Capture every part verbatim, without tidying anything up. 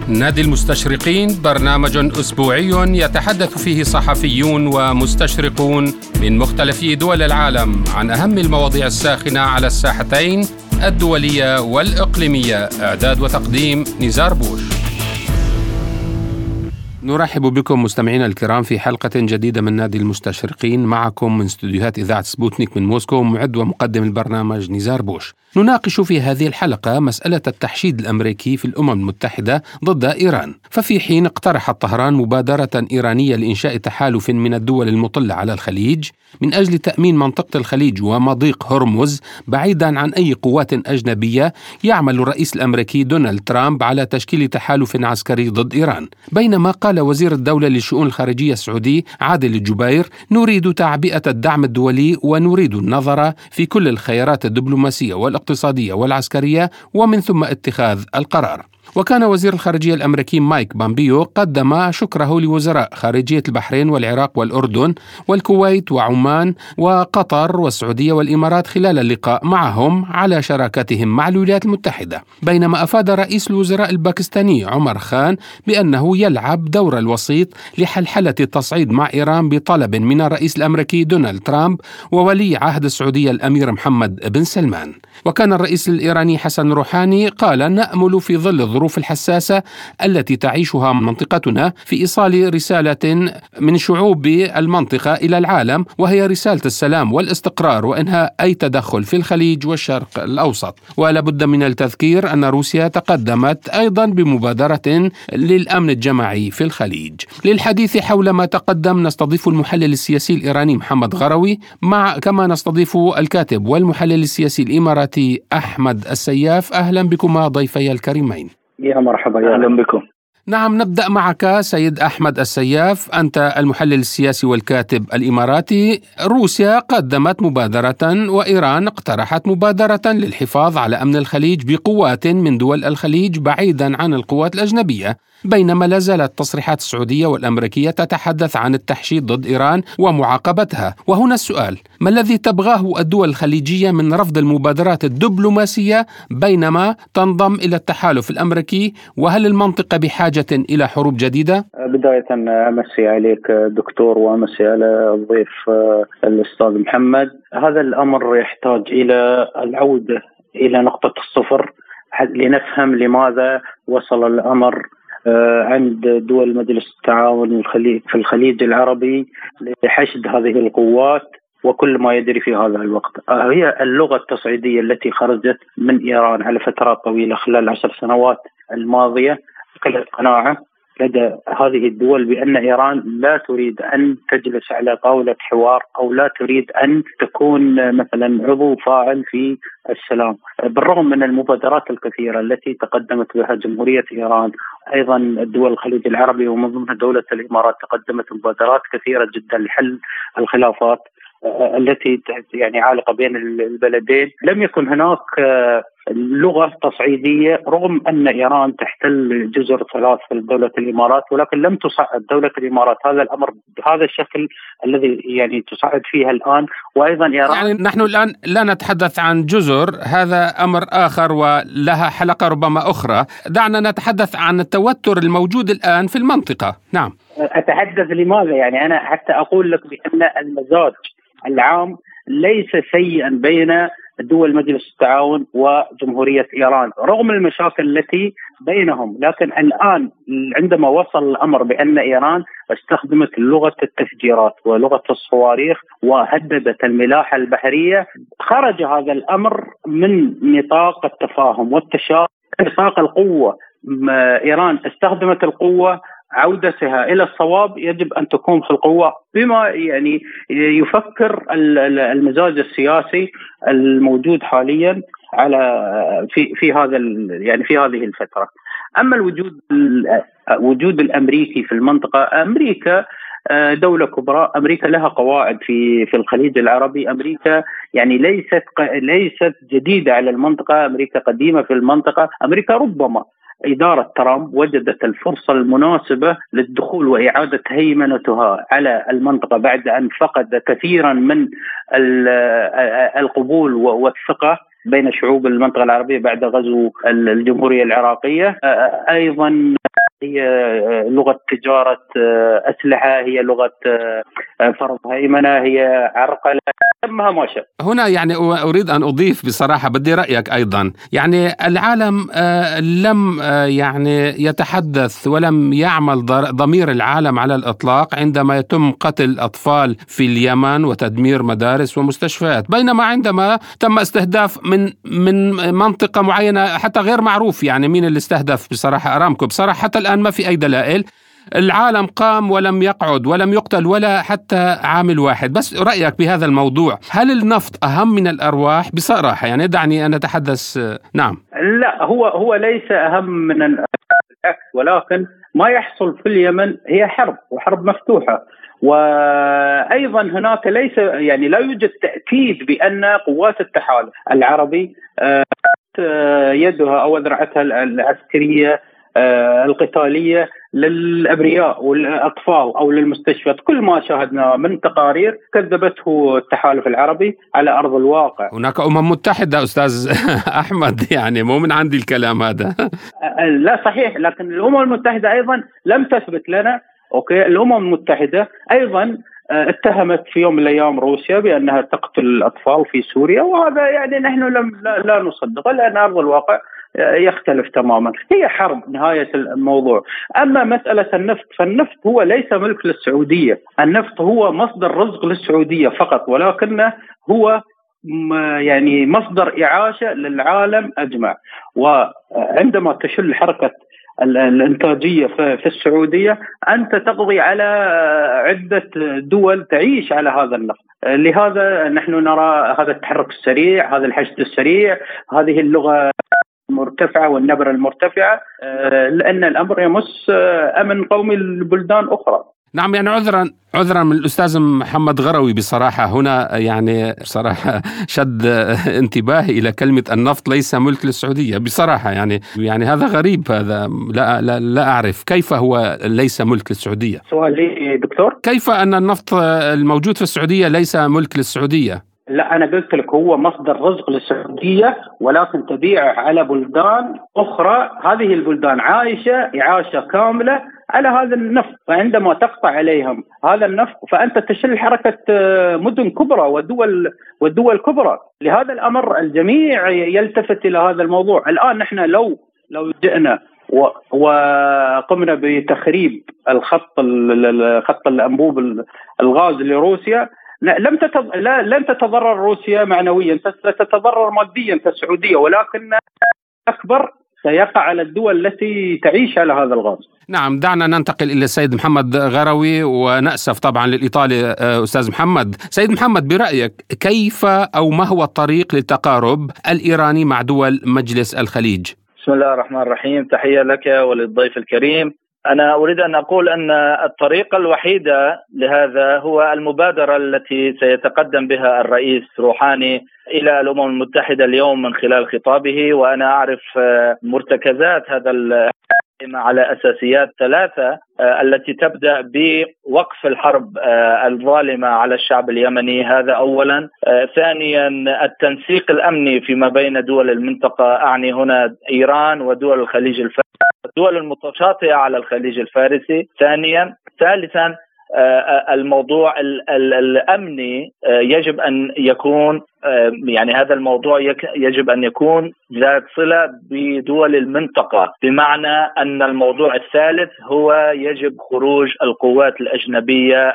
نادي المستشرقين برنامج أسبوعي يتحدث فيه صحفيون ومستشرقون من مختلف دول العالم عن أهم المواضيع الساخنة على الساحتين الدولية والإقليمية. إعداد وتقديم نزار بوش. نرحب بكم مستمعينا الكرام في حلقة جديدة من نادي المستشرقين، معكم من استديوهات إذاعة سبوتنيك من موسكو، معد ومقدم البرنامج نزار بوش. نناقش في هذه الحلقة مسألة التحشيد الأمريكي في الأمم المتحدة ضد إيران. ففي حين اقترحت طهران مبادرة إيرانية لإنشاء تحالف من الدول المطلة على الخليج من أجل تأمين منطقة الخليج ومضيق هرمز بعيدا عن أي قوات أجنبية، يعمل الرئيس الأمريكي دونالد ترامب على تشكيل تحالف عسكري ضد إيران. بينما قال وزير الدولة للشؤون الخارجية السعودي عادل الجبير: نريد تعبئة الدعم الدولي ونريد النظر في كل الخيارات الدبلوماسية والاقتصادية والعسكرية ومن ثم اتخاذ القرار. وكان وزير الخارجية الأمريكي مايك بامبيو قدم شكره لوزراء خارجية البحرين والعراق والأردن والكويت وعمان وقطر والسعودية والإمارات خلال اللقاء معهم على شراكتهم مع الولايات المتحدة. بينما أفاد رئيس الوزراء الباكستاني عمر خان بأنه يلعب دور الوسيط لحلحلة التصعيد مع إيران بطلب من الرئيس الأمريكي دونالد ترامب وولي عهد السعودية الأمير محمد بن سلمان. وكان الرئيس الإيراني حسن روحاني قال: نأمل في ظل الظروف الحساسة التي تعيشها منطقتنا في إيصال رسالة من شعوب المنطقة إلى العالم، وهي رسالة السلام والاستقرار وإنهاء أي تدخل في الخليج والشرق الأوسط. ولا بد من التذكير أن روسيا تقدمت أيضا بمبادرة للأمن الجماعي في الخليج. للحديث حول ما تقدم نستضيف المحلل السياسي الإيراني محمد غروي، مع كما نستضيف الكاتب والمحلل السياسي الإماراتي أحمد السياف. أهلا بكما ضيفي الكريمين. يا مرحبا، يا أهلا بكم. نعم، نبدأ معك سيد أحمد السياف، أنت المحلل السياسي والكاتب الإماراتي. روسيا قدمت مبادرة وإيران اقترحت مبادرة للحفاظ على أمن الخليج بقوات من دول الخليج بعيدا عن القوات الأجنبية، بينما لا زالت التصريحات السعودية والأمريكية تتحدث عن التحشيد ضد إيران ومعاقبتها. وهنا السؤال: ما الذي تبغاه الدول الخليجية من رفض المبادرات الدبلوماسية بينما تنضم إلى التحالف الأمريكي؟ وهل المنطقة بحاجة إلى حروب جديدة؟ بداية أمسي عليك دكتور وأمسي على الضيف الأستاذ محمد. هذا الأمر يحتاج إلى العودة إلى نقطة الصفر لنفهم لماذا وصل الأمر عند دول مجلس التعاون في الخليج العربي لحشد هذه القوات وكل ما يجري في هذا الوقت. هي اللغة التصعيدية التي خرجت من إيران على فترات طويلة خلال العشر سنوات الماضية قلت قناعة لدى هذه الدول بأن إيران لا تريد أن تجلس على طاولة حوار أو لا تريد أن تكون مثلا عضو فاعل في السلام، بالرغم من المبادرات الكثيرة التي تقدمت بها جمهورية إيران. أيضا الدول الخليج العربي ومن ضمنها دولة الإمارات تقدمت مبادرات كثيرة جدا لحل الخلافات التي يعني عالقة بين البلدين. لم يكن هناك لغة تصعيدية رغم أن إيران تحتل جزر ثلاث في دولة الإمارات، ولكن لم تصعد دولة الإمارات هذا الأمر بهذا الشكل الذي يعني تصعد فيها الآن. وأيضا إيران يعني نحن الآن لا نتحدث عن جزر، هذا أمر آخر ولها حلقة ربما أخرى. دعنا نتحدث عن التوتر الموجود الآن في المنطقة. نعم، أتحدث لماذا؟ يعني أنا حتى أقول لك بأن المزاج العام ليس سيئا بين دول مجلس التعاون وجمهورية إيران رغم المشاكل التي بينهم، لكن الآن عندما وصل الأمر بأن إيران استخدمت لغة التفجيرات ولغة الصواريخ وهددت الملاحة البحرية، خرج هذا الأمر من نطاق التفاهم والتشاور، نطاق القوة. إيران استخدمت القوة، عودتها إلى الصواب يجب أن تكون في القوة بما يعني يفكر المزاج السياسي الموجود حاليا على في في هذا يعني في هذه الفترة. أما الوجود وجود الأمريكي في المنطقة، أمريكا دولة كبرى، أمريكا لها قواعد في في الخليج العربي، أمريكا يعني ليست ليست جديدة على المنطقة، أمريكا قديمة في المنطقة. أمريكا ربما إدارة ترامب وجدت الفرصة المناسبة للدخول وإعادة هيمنتها على المنطقة بعد أن فقد كثيرا من القبول والثقة بين شعوب المنطقة العربية بعد غزو الجمهورية العراقية. أيضا هي لغة تجارة أسلحة، هي لغة فرض هيمنة، هي عرقلة، سمها ما شاء. هنا يعني أريد أن أضيف بصراحة، بدي رأيك أيضا. يعني العالم لم يعني يتحدث ولم يعمل ضمير العالم على الإطلاق عندما يتم قتل أطفال في اليمن وتدمير مدارس ومستشفيات، بينما عندما تم استهداف من من منطقة معينة حتى غير معروف يعني مين اللي استهدف بصراحة، أرامكو، بصراحة حتى الآن ما في أي دلائل، العالم قام ولم يقعد ولم يقتل ولا حتى عامل واحد. بس رأيك بهذا الموضوع، هل النفط أهم من الأرواح بصراحة؟ يعني دعني أن أتحدث. نعم، لا، هو هو ليس أهم من العكس، ولكن ما يحصل في اليمن هي حرب وحرب مفتوحة، وأيضا هناك ليس يعني لا يوجد تأكيد بأن قوات التحالف العربي يدها أو ذرعتها العسكرية القتالية للأبرياء والأطفال أو للمستشفيات. كل ما شاهدنا من تقارير كذبته التحالف العربي على أرض الواقع. هناك أمم متحدة أستاذ أحمد، يعني مو من عندي الكلام هذا. لا صحيح، لكن الأمم المتحدة أيضا لم تثبت لنا. أوكي، الأمم المتحدة أيضا اتهمت في يوم من الأيام روسيا بأنها تقتل الأطفال في سوريا، وهذا يعني نحن لم لا, لا نصدقه، لأن أرض الواقع يختلف تماما. هي حرب نهاية الموضوع. أما مسألة النفط، فالنفط هو ليس ملك للسعودية، النفط هو مصدر رزق للسعودية فقط، ولكنه هو يعني مصدر إعاشة للعالم أجمع. وعندما تشل حركة الإنتاجية في السعودية أنت تقضي على عدة دول تعيش على هذا النفط. لهذا نحن نرى هذا التحرك السريع، هذا الحشد السريع، هذه اللغة المرتفعة والنبرة المرتفعة، لأن الأمر يمس أمن قومي لبلدان أخرى. نعم، يعني عذرا عذرا من الأستاذ محمد غروي بصراحة، هنا يعني بصراحة شد انتباهي إلى كلمة النفط ليس ملك للسعودية. بصراحة يعني يعني هذا غريب، هذا لا لا, لا أعرف كيف هو ليس ملك للسعودية. سؤال لي دكتور، كيف أن النفط الموجود في السعودية ليس ملك للسعودية؟ لا، أنا قلت لك هو مصدر رزق للسعودية، ولكن تبيعه على بلدان أخرى. هذه البلدان عايشة إعاشة كاملة على هذا النفط، فعندما تقطع عليهم هذا النفط فأنت تشل حركة مدن كبرى ودول والدول كبرى. لهذا الأمر الجميع يلتفت إلى هذا الموضوع. الآن نحن لو لو جئنا وقمنا بتخريب الخط خط الأنبوب الغاز لروسيا، لم تتض... لا لن تتضرر روسيا معنويا، ستتضرر ماديا كالسعودية، ولكن أكبر سيقع على الدول التي تعيش على هذا الغاز. نعم، دعنا ننتقل إلى السيد محمد غروي، ونأسف طبعا للإطالة أستاذ محمد. سيد محمد، برأيك كيف أو ما هو الطريق للتقارب الإيراني مع دول مجلس الخليج؟ بسم الله الرحمن الرحيم، تحية لك وللضيف الكريم. أنا أريد أن أقول أن الطريقة الوحيدة لهذا هو المبادرة التي سيتقدم بها الرئيس روحاني إلى الأمم المتحدة اليوم من خلال خطابه، وأنا أعرف مرتكزات هذا على أساسيات ثلاثة التي تبدأ بوقف الحرب الظالمة على الشعب اليمني، هذا أولا. ثانيا التنسيق الأمني فيما بين دول المنطقة، أعني هنا إيران ودول الخليج الفارسي، الدول المتشاطئة على الخليج الفارسي. ثانيا ثالثا الموضوع الأمني يجب أن يكون يعني هذا الموضوع يجب أن يكون ذات صلة بدول المنطقة، بمعنى أن الموضوع الثالث هو يجب خروج القوات الأجنبية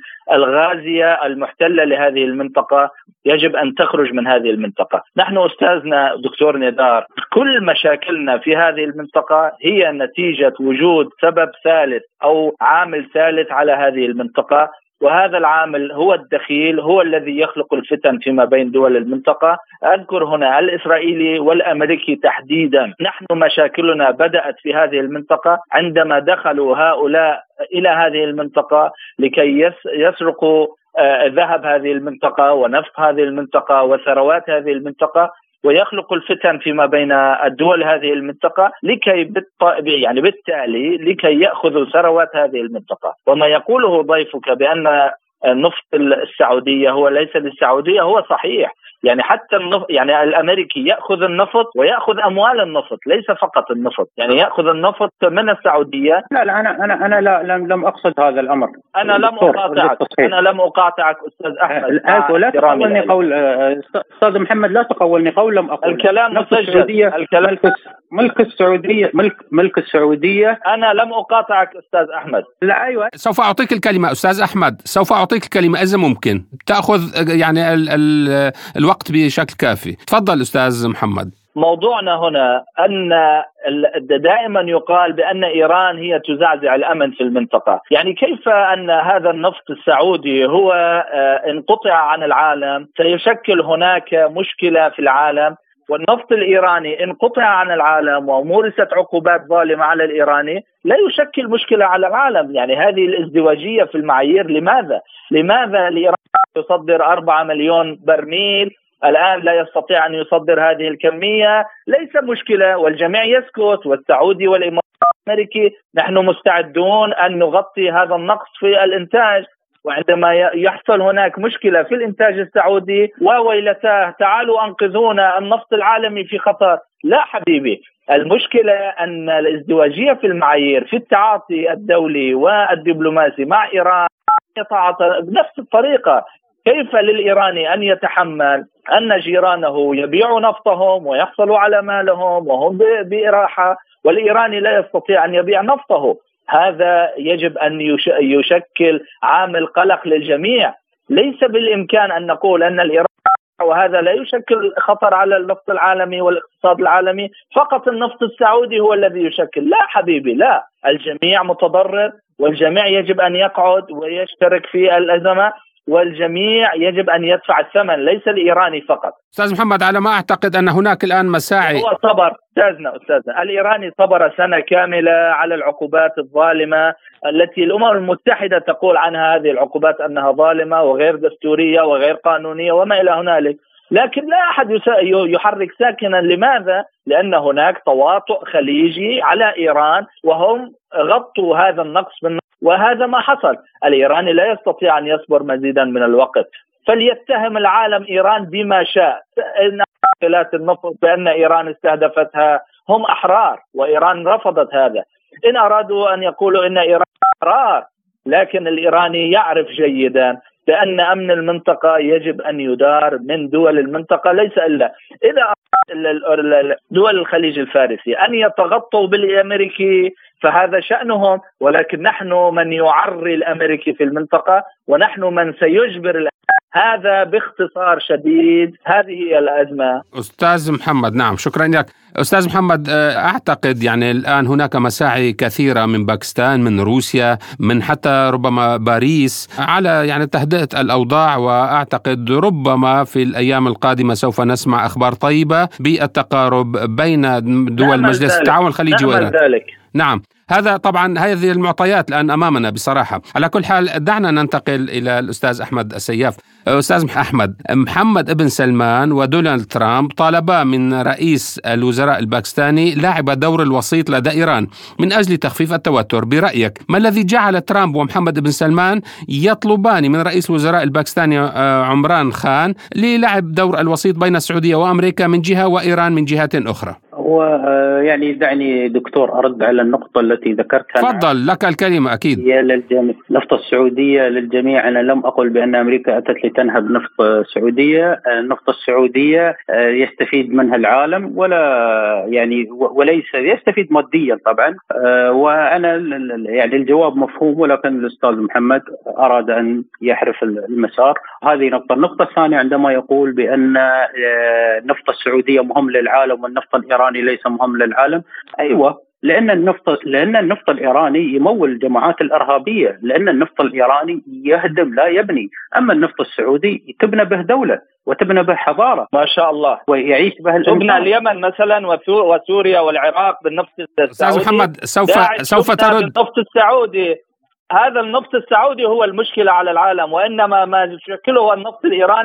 الغازية المحتلة لهذه المنطقة، يجب أن تخرج من هذه المنطقة. نحن أستاذنا دكتور نيدار، كل مشاكلنا في هذه المنطقة هي نتيجة وجود سبب ثالث أو عامل ثالث على هذه المنطقة، وهذا العامل هو الدخيل، هو الذي يخلق الفتن فيما بين دول المنطقة. أذكر هنا الإسرائيلي والأمريكي تحديدا. نحن مشاكلنا بدأت في هذه المنطقة عندما دخلوا هؤلاء إلى هذه المنطقة لكي يسرقوا ذهب هذه المنطقة ونفط هذه المنطقة وثروات هذه المنطقة، ويخلق الفتن فيما بين الدول هذه المنطقة لكي يعني بالتالي لكي يأخذوا ثروات هذه المنطقة. وما يقوله ضيفك بأن نفط السعودية هو ليس للسعودية هو صحيح، يعني حتى النفط، يعني الأمريكي يأخذ النفط ويأخذ أموال النفط، ليس فقط النفط، يعني يأخذ النفط من السعودية. لا لا أنا أنا أنا لا لم لم أقصد هذا الأمر. أنا لم أقاطعك أنا لم أقاطعك أستاذ أحمد. لا تقولني قول أستاذ محمد، لا تقولني قول لم أقول. الكلام مسجل. الكلام ملك السعودية، ملك ملك السعودية. أنا لم أقاطعك أستاذ أحمد. لا أيوة، سوف أعطيك الكلمة أستاذ أحمد، سوف أعطيك الكلمة إذا ممكن تأخذ يعني ال ال الوقت بشكل كافي. تفضل أستاذ محمد. موضوعنا هنا أن دائما يقال بأن إيران هي تزعزع الأمن في المنطقة. يعني كيف أن هذا النفط السعودي هو انقطع عن العالم سيشكل هناك مشكلة في العالم، والنفط الإيراني انقطع عن العالم ومورست عقوبات ظالمة على الإيراني لا يشكل مشكلة على العالم؟ يعني هذه الازدواجية في المعايير. لماذا؟ لماذا الإيران يصدر أربعة مليون برميل الآن لا يستطيع أن يصدر هذه الكمية؟ ليس مشكلة والجميع يسكت، والسعودي والأمريكي نحن مستعدون أن نغطي هذا النقص في الإنتاج. وعندما يحصل هناك مشكلة في الإنتاج السعودي وويلتاه تعالوا أنقذونا النفط العالمي في خطر. لا حبيبي، المشكلة أن الازدواجية في المعايير في التعاطي الدولي والدبلوماسي مع إيران يتعاطى بنفس الطريقة. كيف للإيراني أن يتحمل أن جيرانه يبيعوا نفطهم ويحصلوا على مالهم وهم بإراحة، والإيراني لا يستطيع أن يبيع نفطه؟ هذا يجب أن يشكل عامل قلق للجميع. ليس بالإمكان أن نقول أن الإيران وهذا لا يشكل خطر على النفط العالمي والاقتصاد العالمي، فقط النفط السعودي هو الذي يشكل. لا حبيبي، لا، الجميع متضرر والجميع يجب أن يقعد ويشترك في الأزمة، والجميع يجب أن يدفع الثمن، ليس الإيراني فقط. أستاذ محمد، على ما أعتقد أن هناك الآن مساعي. هو صبر أستاذنا أستاذنا الإيراني صبر سنة كاملة على العقوبات الظالمة التي الأمم المتحدة تقول عنها هذه العقوبات أنها ظالمة وغير دستورية وغير قانونية وما إلى هنالك، لكن لا أحد يحرك ساكنا. لماذا؟ لأن هناك تواطؤ خليجي على إيران وهم غطوا هذا النقص بالنقص، وهذا ما حصل. الإيراني لا يستطيع أن يصبر مزيدا من الوقت، فليتهم العالم إيران بما شاء. إن مشكلات النفط بأن إيران استهدفتها، هم أحرار وإيران رفضت هذا. إن أرادوا أن يقولوا إن إيران أحرار، لكن الإيراني يعرف جيدا بأن أمن المنطقة يجب أن يدار من دول المنطقة، ليس إلا إذا دول الخليج الفارسي أن يتغطوا بالأمريكي فهذا شأنهم، ولكن نحن من يعري الأمريكي في المنطقة ونحن من سيجبر الأمريكي. هذا باختصار شديد، هذه هي الأزمة. أستاذ محمد، نعم شكرا لك أستاذ محمد. أعتقد يعني الآن هناك مساعي كثيرة من باكستان، من روسيا، من حتى ربما باريس على يعني تهدئة الأوضاع، وأعتقد ربما في الأيام القادمة سوف نسمع أخبار طيبة بالتقارب بين دول مجلس التعاون الخليجي وإيران. نعم، هذا طبعا هذه المعطيات الآن أمامنا بصراحة. على كل حال دعنا ننتقل إلى الأستاذ أحمد السياف. أستاذ أحمد، محمد ابن سلمان ودونالد ترامب طالبا من رئيس الوزراء الباكستاني لعب دور الوسيط لدى إيران من أجل تخفيف التوتر. برأيك ما الذي جعل ترامب ومحمد ابن سلمان يطلبان من رئيس الوزراء الباكستاني عمران خان للعب دور الوسيط بين السعودية وأمريكا من جهة وإيران من جهة أخرى؟ ويعني دعني دكتور أرد على النقطة التي ذكرتها. تفضل، لك الكلمة. أكيد هي للجميع، نفط السعودية للجميع. أنا لم أقل بأن أمريكا أتت لتنهب نفط السعودية. النفط السعودية يستفيد منها العالم، ولا يعني وليس يستفيد ماديا طبعا. وأنا يعني الجواب مفهوم، ولكن الأستاذ محمد أراد أن يحرف المسار. هذه نقطة. النقطة الثانية عندما يقول بأن نفط السعودية مهم للعالم والنفط الإيراني ليس مهم للعالم، أيوة، لأن النفط لأن النفط الإيراني يمول الجماعات الإرهابية، لأن النفط الإيراني يهدم لا يبني، أما النفط السعودي تبنى به دولة وتبنى به حضارة ما شاء الله، ويعيش به تبنى اليمن مثلا وسوريا والعراق بالنفط السعودي. أستاذ محمد، سوف سوف ترد بالنفط السعودي. هذا النفط السعودي هو المشكلة على العالم، وإنما ما يشكله النفط الإيراني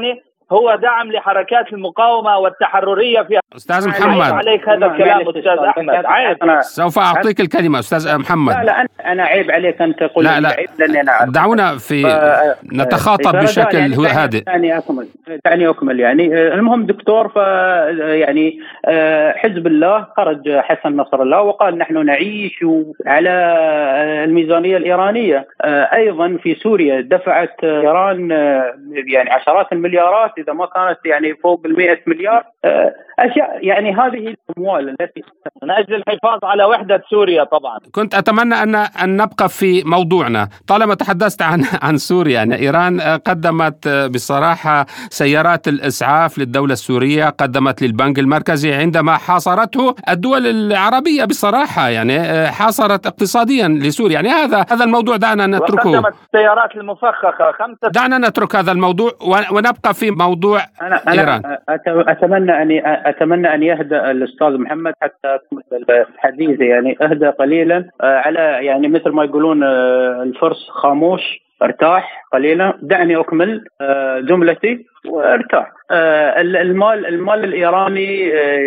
هو دعم لحركات المقاومة والتحررية في أستاذ محمد. عليك هذا الكلام أستاذ أحمد، عيب. سوف أعطيك الكلمة أستاذ محمد. لا لا أنا عيب عليك أن تقول لا لا عيب، لأني أنا أعرف. دعونا في ف... نتخاطب بشكل يعني هادئ. دعني أكمل دعني أكمل يعني المهم دكتور، ف يعني حزب الله خرج حسن نصر الله وقال نحن نعيش على الميزانية الإيرانية. أيضا في سوريا دفعت إيران يعني عشرات المليارات إذا ما كانت يعني فوق المئة مليار أشياء، يعني هذه الأموال التي من أجل الحفاظ على وحدة سوريا. طبعا كنت أتمنى أن أن نبقى في موضوعنا طالما تحدثت عن عن سوريا. يعني إيران قدمت بصراحة سيارات الإسعاف للدولة السورية، قدمت للبنك المركزي عندما حاصرته الدول العربية بصراحة، يعني حاصرت اقتصاديا لسوريا. يعني هذا هذا الموضوع دعنا نتركه. وقدمت السيارات المفخخة خمسة. دعنا نترك هذا الموضوع ونبقى في موضوع أنا إيران. أنا أتمنى أن أتمنى أن يهدأ الأستاذ محمد حتى أكمل حديثي، يعني أهدى قليلا على يعني مثل ما يقولون الفرس خاموش، ارتاح قليلا، دعني أكمل جملتي وارتاح. المال المال الإيراني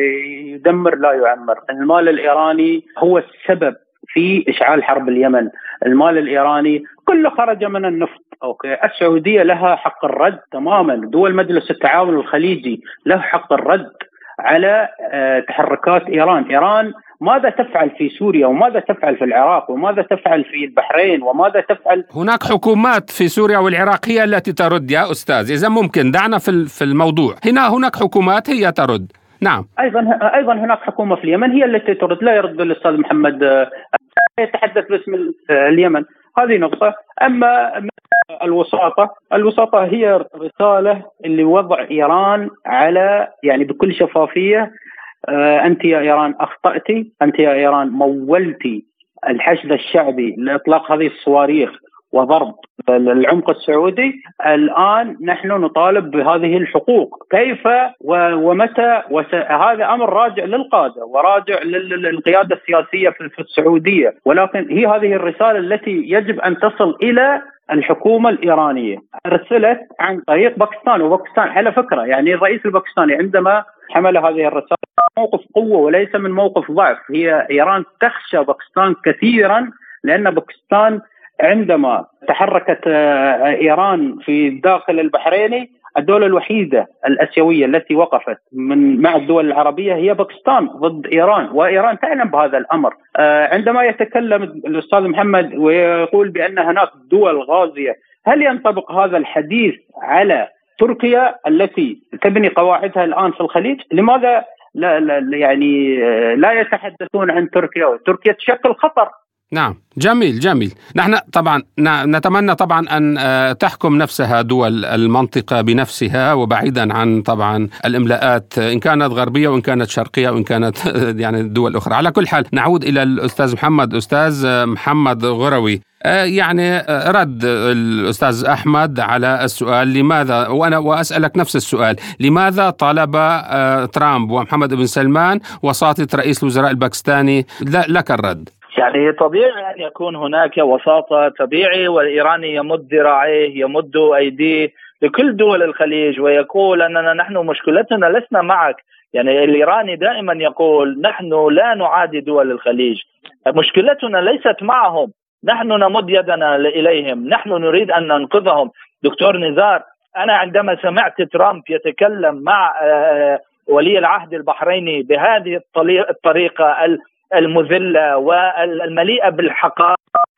يدمر لا يعمر. المال الإيراني هو السبب في إشعال حرب اليمن. المال الإيراني كله خرج من النفط. أوكي، السعودية لها حق الرد تماما، دول مجلس التعاون الخليجي له حق الرد على تحركات إيران. إيران ماذا تفعل في سوريا وماذا تفعل في العراق وماذا تفعل في البحرين وماذا تفعل؟ هناك حكومات في سوريا والعراق هي التي ترد يا أستاذ، إذا ممكن دعنا في في الموضوع. هنا هناك حكومات هي ترد. نعم. أيضا أيضا هناك حكومة في اليمن هي التي ترد، لا يرد الأستاذ محمد يتحدث باسم اليمن. هذه نقطة. أما الوساطة الوساطة هي رسالة لوضع إيران على يعني بكل شفافية. أنت يا إيران أخطأتي، أنت يا إيران مولتي الحشد الشعبي لإطلاق هذه الصواريخ وضرب العمق السعودي. الآن نحن نطالب بهذه الحقوق، كيف ومتى؟ هذا أمر راجع للقادة وراجع للقيادة السياسية في السعودية، ولكن هي هذه الرسالة التي يجب أن تصل إلى الحكومة الإيرانية. أرسلت عن طريق باكستان، وباكستان على فكرة يعني الرئيس الباكستاني عندما حمل هذه الرسالة موقف قوة وليس من موقف ضعف. هي إيران تخشى باكستان كثيرا، لأن باكستان عندما تحركت إيران في الداخل البحريني، الدولة الوحيدة الآسيوية التي وقفت من مع الدول العربية هي باكستان ضد إيران، وإيران تعلم بهذا الأمر. عندما يتكلم الأستاذ محمد ويقول بأن هناك دول غازية، هل ينطبق هذا الحديث على تركيا التي تبني قواعدها الآن في الخليج؟ لماذا لا, لا يعني لا يتحدثون عن تركيا؟ وتركيا تشكل خطر. نعم، جميل جميل. نحن طبعا نتمنى طبعا أن تحكم نفسها دول المنطقة بنفسها، وبعيدا عن طبعا الإملاءات إن كانت غربية وإن كانت شرقية وإن كانت يعني الدول الأخرى. على كل حال نعود إلى الأستاذ محمد. أستاذ محمد غروي، يعني رد الأستاذ أحمد على السؤال لماذا، وأنا وأسألك نفس السؤال، لماذا طالب ترامب ومحمد بن سلمان وساطة رئيس الوزراء الباكستاني؟ لك الرد. يعني طبيعي أن يكون هناك وساطة، طبيعي، والإيراني يمد ذراعيه يمد أيديه لكل دول الخليج ويقول أننا نحن مشكلتنا لسنا معك. يعني الإيراني دائما يقول نحن لا نعادي دول الخليج، مشكلتنا ليست معهم، نحن نمد يدنا إليهم، نحن نريد أن ننقذهم. دكتور نزار، أنا عندما سمعت ترامب يتكلم مع ولي العهد البحريني بهذه الطريقة المذلة والمليئة بالحقائق،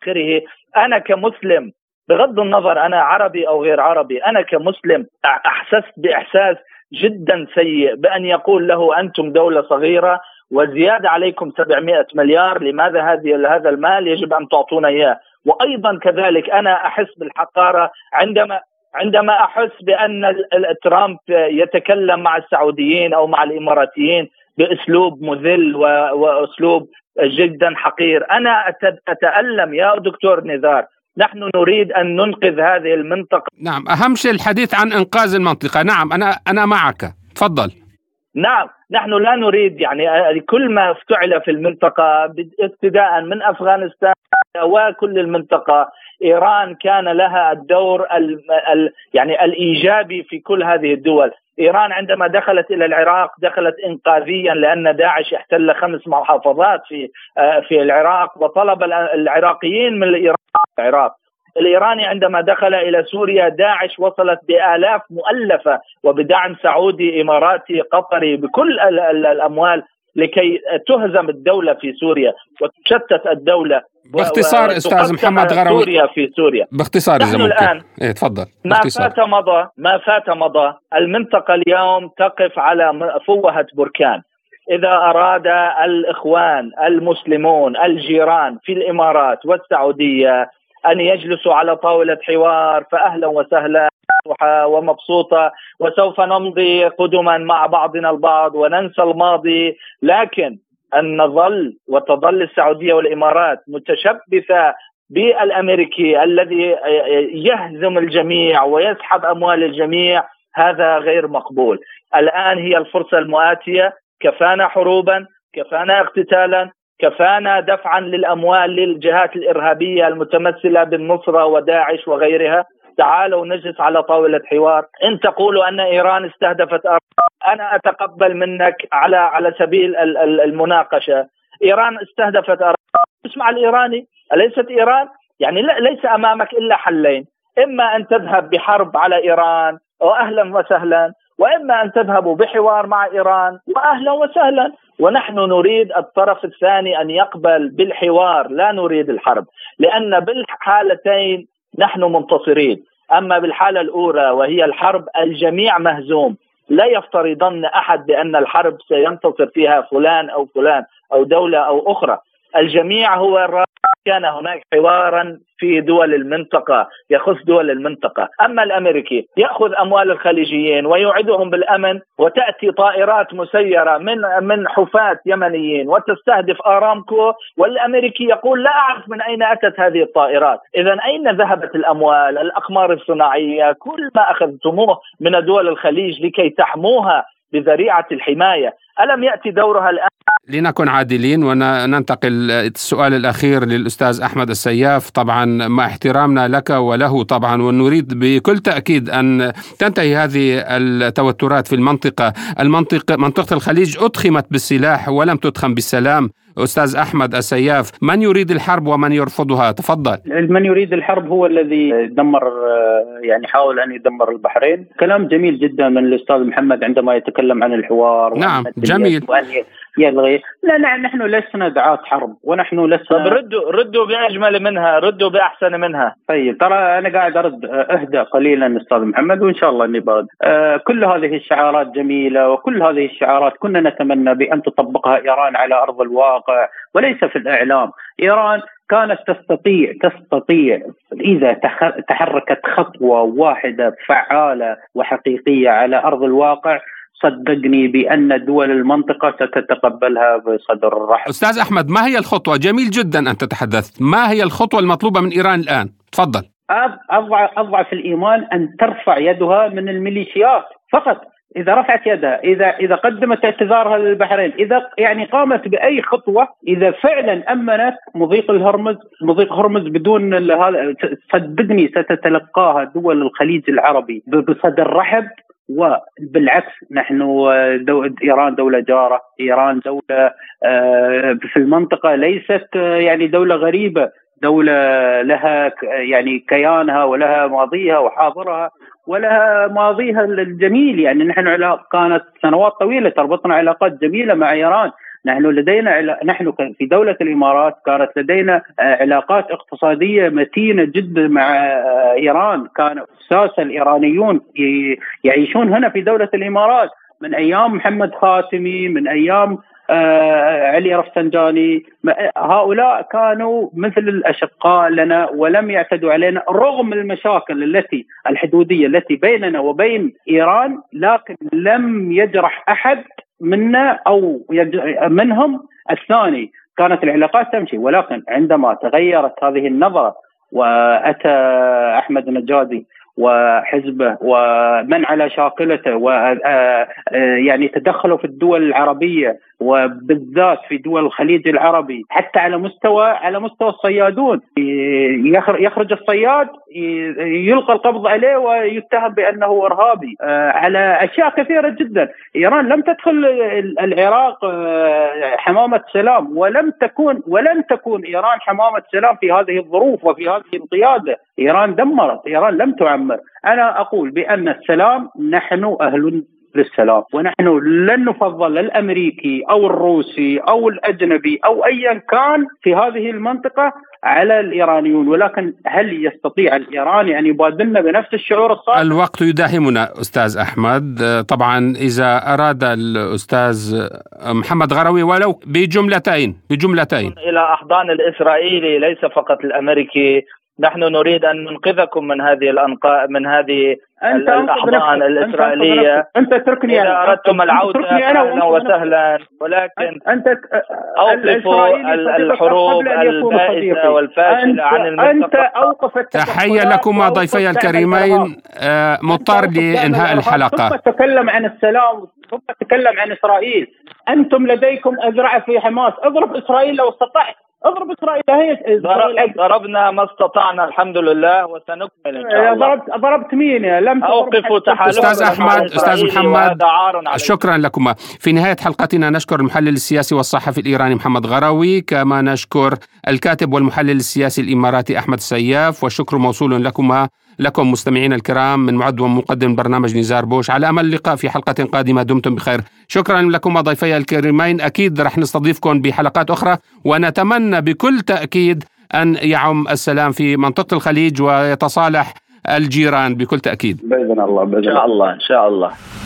أنا كمسلم بغض النظر أنا عربي أو غير عربي، أنا كمسلم أحسست بإحساس جدا سيء بأن يقول له أنتم دولة صغيرة وزيادة عليكم سبعمائة مليار، لماذا هذه هذا المال يجب أن تعطونا إياه؟ وأيضا كذلك أنا أحس بالحقارة عندما عندما أحس بأن ترامب يتكلم مع السعوديين أو مع الإماراتيين بأسلوب مذل وأسلوب جدا حقير. أنا أتألم يا دكتور نزار، نحن نريد أن ننقذ هذه المنطقة. نعم، أهم شيء الحديث عن إنقاذ المنطقة. نعم، أنا أنا معك، تفضل. نعم، نحن لا نريد يعني كل ما افتعل في المنطقة ابتداء من أفغانستان وكل المنطقة. إيران كان لها الدور ال ال يعني الإيجابي في كل هذه الدول. إيران عندما دخلت إلى العراق دخلت إنقاذيا، لأن داعش احتل خمس محافظات في في العراق، وطلب العراقيين من العراق. الإيراني عندما دخل إلى سوريا داعش وصلت بآلاف مؤلفة وبدعم سعودي إماراتي قطري بكل الأموال لكي تهزم الدولة في سوريا وتشتت الدولة. باختصار أستاذ محمد غروي، سوريا في سوريا باختصار إذا ممكن. الآن إيه تفضل. ما فات مضى، ما فات مضى. المنطقة اليوم تقف على فوهة بركان. إذا أراد الإخوان المسلمون الجيران في الإمارات والسعودية أن يجلسوا على طاولة حوار فأهلا وسهلا ومبسوطة، وسوف نمضي قدما مع بعضنا البعض وننسى الماضي. لكن أن نظل وتظل السعودية والإمارات متشبثة بالأمريكي الذي يهزم الجميع ويسحب أموال الجميع، هذا غير مقبول. الآن هي الفرصة المآتية. كفانا حروبا، كفانا اقتتالا، كفانا دفعا للأموال للجهات الإرهابية المتمثلة بالنصرة وداعش وغيرها. تعالوا نجلس على طاولة حوار. إن تقولوا أن إيران استهدفت أرض، أنا أتقبل منك على على سبيل المناقشة. إيران استهدفت أرض، اسمع الإيراني، أليست إيران؟ يعني ليس أمامك إلا حلين: إما أن تذهب بحرب على إيران وأهلا وسهلا، وإما أن تذهبوا بحوار مع إيران وأهلا وسهلا. ونحن نريد الطرف الثاني أن يقبل بالحوار، لا نريد الحرب، لأن بالحالتين نحن منتصرين. أما بالحالة الأولى وهي الحرب الجميع مهزوم. لا يفترضن أحد بأن الحرب سينتصر فيها فلان أو فلان أو دولة أو أخرى. الجميع هو الرأي. كان هناك حوارا في دول المنطقة يخص دول المنطقة. أما الأمريكي يأخذ أموال الخليجيين ويوعدهم بالأمن، وتأتي طائرات مسيرة من من حفاة يمنيين وتستهدف آرامكو، والأمريكي يقول لا أعرف من أين أتت هذه الطائرات. إذن أين ذهبت الأموال، الأقمار الصناعية، كل ما أخذتموه من دول الخليج لكي تحموها بذريعة الحماية؟ ألم يأتي دورها الآن؟ لنكن عادلين وننتقل السؤال الأخير للأستاذ أحمد السياف، طبعا مع احترامنا لك وله طبعا، ونريد بكل تأكيد أن تنتهي هذه التوترات في المنطقة. المنطقة منطقة الخليج أضخمت بالسلاح ولم تضخم بالسلام. أستاذ أحمد السياف، من يريد الحرب ومن يرفضها؟ تفضل. من يريد الحرب هو الذي دمر، يعني حاول أن يدمر البحرين. كلام جميل جدا من الأستاذ محمد عندما يتكلم عن الحوار. نعم جميل. يلغي. لا لا نحن لسنا دعاة حرب، ونحن لسنا. طب ردوا ردوا بأجمل منها، ردوا بأحسن منها. طيب ترى أنا قاعد أرد. أهدأ قليلا أستاذ محمد وإن شاء الله إني برد. آه كل هذه الشعارات جميلة، وكل هذه الشعارات كنا نتمنى بأن تطبقها إيران على أرض الواقع وليس في الإعلام. إيران كانت تستطيع تستطيع إذا تحركت خطوة واحدة فعالة وحقيقية على أرض الواقع، صدقني بأن دول المنطقة ستتقبلها بصدر رحب. أستاذ أحمد، ما هي الخطوة؟ جميل جدا أنت تحدثت، ما هي الخطوة المطلوبة من إيران الآن؟ تفضل. أضعف الإيمان أن ترفع يدها من الميليشيات فقط. إذا رفعت يدها، إذا إذا قدمت اعتذارها للبحرين، إذا يعني قامت بأي خطوة، إذا فعلا أمنت مضيق الهرمز مضيق هرمز بدون هذا، صدقني ستتلقاها دول الخليج العربي بصدر رحب. وبالعكس نحن دو إيران دولة جارة، إيران دولة في المنطقة، ليست يعني دولة غريبة، دولة لها يعني كيانها ولها ماضيها وحاضرها ولها ماضيها الجميل. يعني نحن كانت سنوات طويلة تربطنا علاقات جميلة مع إيران. نحن لدينا نحن في دولة الإمارات كانت لدينا علاقات اقتصادية متينة جدا مع إيران. كان أساس الإيرانيون يعيشون هنا في دولة الإمارات من أيام محمد خاتمي، من أيام علي رفسنجاني. هؤلاء كانوا مثل الأشقاء لنا ولم يعتدوا علينا رغم المشاكل التي الحدودية التي بيننا وبين إيران، لكن لم يجرح أحد منا أو منهم الثاني. كانت العلاقات تمشي. ولكن عندما تغيرت هذه النظرة وأتى أحمد النجادي وحزبه ومن على شاكلته و يعني تدخلوا في الدول العربية وبالذات في دول الخليج العربي، حتى على مستوى على مستوى الصيادون، يخرج الصياد يلقى القبض عليه ويتهم بأنه إرهابي، على أشياء كثيرة جدا. إيران لم تدخل العراق حمامة سلام، ولم تكون ولن تكون إيران حمامة سلام في هذه الظروف وفي هذه القيادة. إيران دمرت، إيران لم تعمر. أنا أقول بأن السلام نحن أهل للسلام، ونحن لن نفضل الأمريكي أو الروسي أو الأجنبي أو أيا كان في هذه المنطقة على الإيرانيون، ولكن هل يستطيع الإيراني أن يبادلنا بنفس الشعور الصادق؟ الوقت يداهمنا أستاذ أحمد. طبعا إذا أراد الأستاذ محمد غروي ولو بجملتين بجملتين إلى أحضان الإسرائيلي ليس فقط الأمريكي، نحن نريد أن ننقذكم من هذه الأنقاء من هذه الأحضان الإسرائيلية. أنت اتركني إذا أردتم العودة أهلا وسهلا، ولكن أنت أوقفوا الحروب البائسة والفاشلة عن المنطقة. تحية لكما ضيفي الكريمين. مضطر لإنهاء الحلقة. ثم تكلم عن السلام، ثم تكلم عن إسرائيل. أنتم لديكم أزرع في حماس، اضرب إسرائيل لو استطعت، اضرب إسرائيل. هي ضربنا ما استطعنا الحمد لله، وسنكمل إن شاء الله. ضربت ضربت مين؟ لم أوقفوا تحالف. أستاذ أحمد، أستاذ محمد، شكرا لكما. في نهاية حلقتنا نشكر المحلل السياسي والصحفي الإيراني محمد غروي، كما نشكر الكاتب والمحلل السياسي الإماراتي أحمد سياف، والشكر موصول لكما لكم مستمعين الكرام من معد ومقدم برنامج نزار بوش. على أمل اللقاء في حلقة قادمة، دمتم بخير. شكرا لكم ضيفي الكريمين. أكيد رح نستضيفكم بحلقات أخرى، ونتمنى بكل تأكيد أن يعم السلام في منطقة الخليج ويتصالح الجيران بكل تأكيد. بإذن الله، بإذن الله، إن شاء الله.